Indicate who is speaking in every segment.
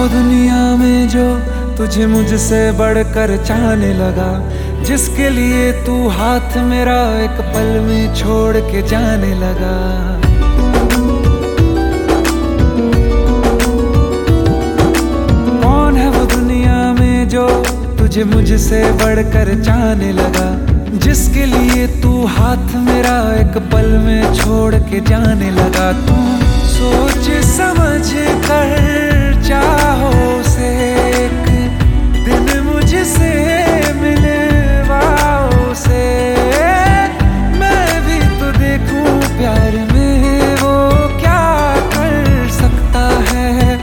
Speaker 1: वो दुनिया में जो तुझे मुझसे बढ़कर चाहने लगा, जिसके लिए तू हाथ मेरा एक पल में छोड़ के जाने लगा। कौन है वो दुनिया में जो तुझे मुझसे बढ़कर चाहने लगा, जिसके लिए तू हाथ मेरा एक पल में छोड़ के जाने लगा। तू सोच समझ कर चाहो से एक दिन मुझसे मिलवाओ से, मैं भी तो देखूं प्यार में वो क्या कर सकता है।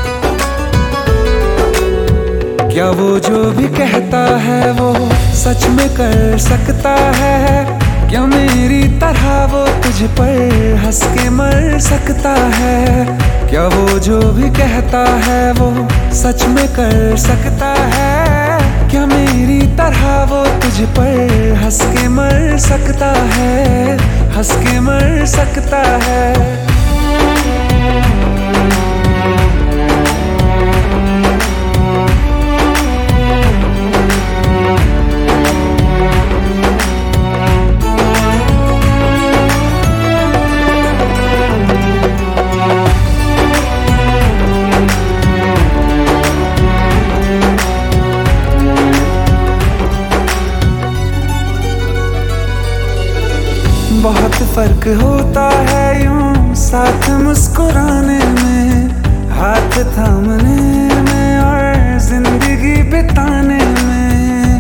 Speaker 1: क्या वो जो भी कहता है वो सच में कर सकता है? क्या मेरी तरह वो तुझ पर हंस के मर सकता है? क्या वो जो भी कहता है वो सच में कर सकता है? क्या मेरी तरह वो तुझ पर हंस के मर सकता है? हंस के मर सकता है? बहुत फर्क होता है यूं साथ मुस्कुराने में, हाथ थामने में और जिंदगी बिताने में।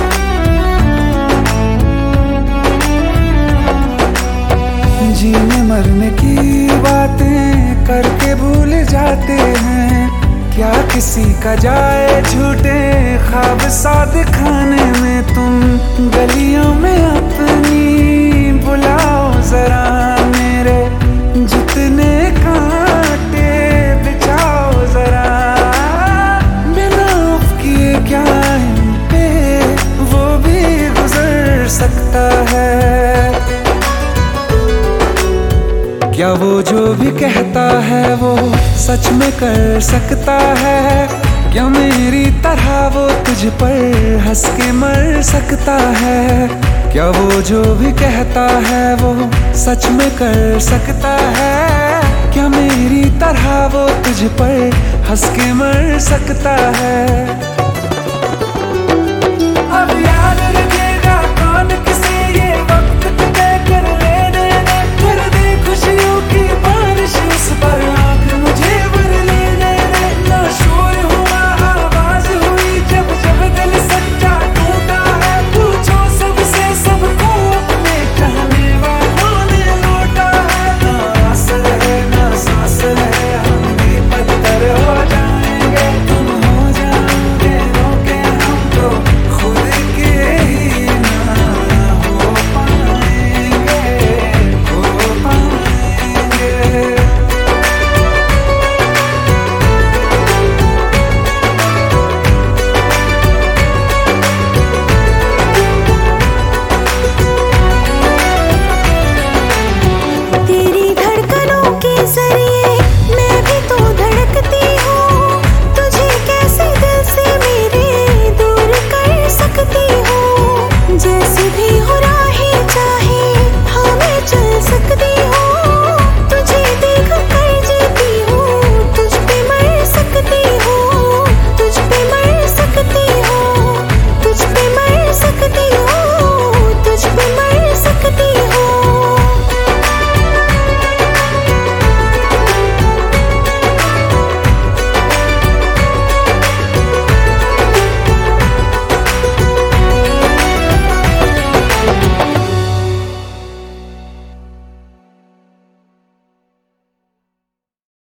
Speaker 1: जीने मरने की बातें करके भूल जाते हैं, क्या किसी का जाए झूठे ख्वाब सा दिखाने में। तुम गलियों में अपनी बुलाओ जरा मेरे जितने कांटे बिछाओ जरा, बिना उफ किए क्या इन पे वो भी गुजर सकता है। क्या वो जो भी कहता है वो सच में कर सकता है? क्या मेरी तरह वो तुझ पर हंस के मर सकता है? क्या वो जो भी कहता है वो सच में कर सकता है? क्या मेरी तरह वो तुझ पर हंस के मर सकता है?